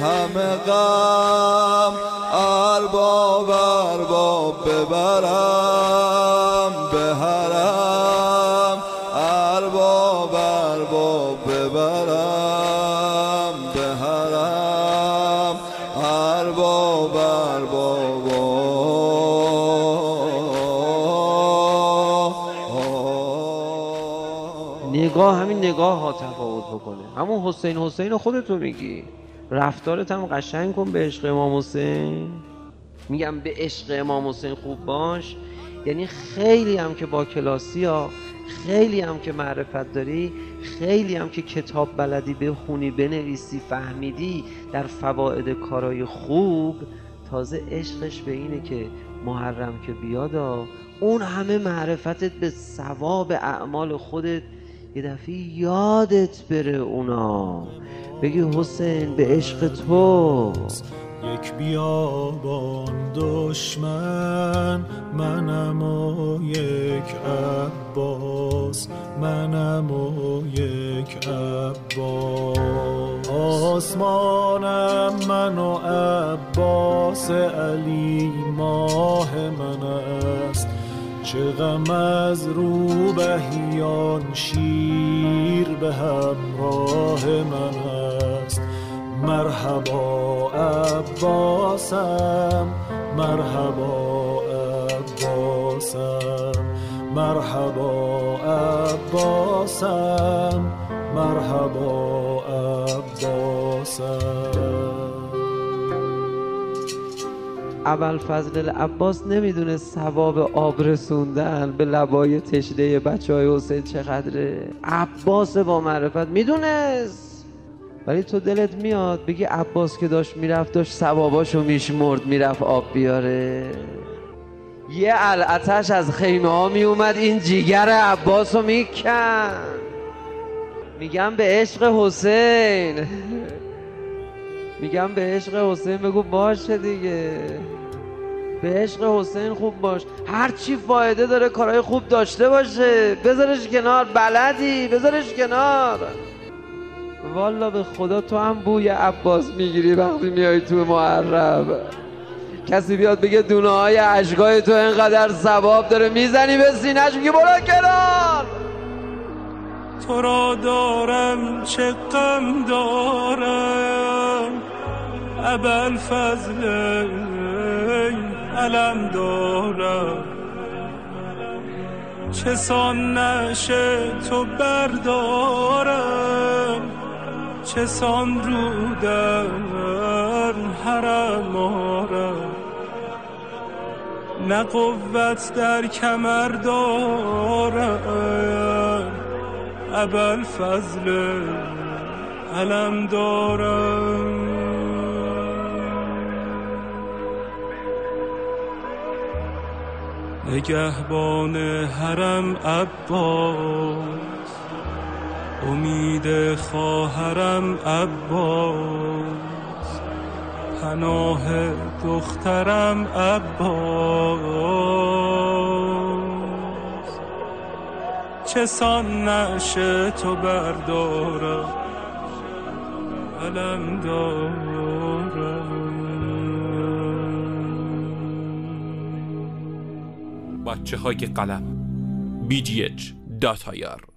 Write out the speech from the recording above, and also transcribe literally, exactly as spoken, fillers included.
همه غم ارباب ارباب ببرم به حرم، ارباب ارباب ببرم به حرم، ارباب ارباب. نگاه همین نگاه ها تفاوت بکنه. همون حسین حسین رو خودتو میگی، رفتارت هم قشنگ کن به عشق امام حسین. میگم به عشق امام حسین خوب باش، یعنی خیلی هم که با کلاسی ها، خیلی هم که معرفت داری، خیلی هم که کتاب بلدی بخونی بنویسی فهمیدی در فواید کارای خوب، تازه عشقش به اینه که محرم که بیادا اون همه معرفتت به ثواب اعمال خودت یه دفعه یادت بره اونا، بگی حسین به عشق تو. یک بیابان دشمن منم و یک عباس، منم و یک عباس، آسمانم من و عباس، علی ماه من است، چه غم از روبهیان شیر به همراه من است. مرحبا عباسم، مرحبا عباسم، مرحبا عباسم، مرحبا عباسم. ابوالفضل العباس نمیدونه ثواب آب رسوندن به لبای تشنه بچه های حسین چقدره. عباس با معرفت میدونست، ولی تو دلت میاد بگی عباس که داشت میرفت داشت ثواباشو میشمرد میرفت آب بیاره. یه العتش از خیمه ها میومد این جیگر عباسو میکن. میگم به عشق حسین، میگم به عشق حسین بگو باشه دیگه، به عشق حسین خوب باش. هر چی فایده داره کارهای خوب داشته باشه بذارش کنار، بلدی بذارش کنار. والا به خدا تو هم بوی عباس میگیری وقتی میای تو محرم. کسی بیاد بگه دونه های اشکای تو اینقدر ثواب داره، میزنی به سینه‌ش میگی برو کنار. تو را دارم چه غم دارم ابوالفضل علم دارم، چه سان نشه تو بردارم، چه سان رو در حرم آرم، نه قوت در کمر دارم ابوالفضل علم دارم. نگهبان حرم عباس، امید خواهرم عباس، پناه دخترم عباس، چه سان نشه تو بردارم علم دارم. بچه های قلم بی جی اچ دات آی آر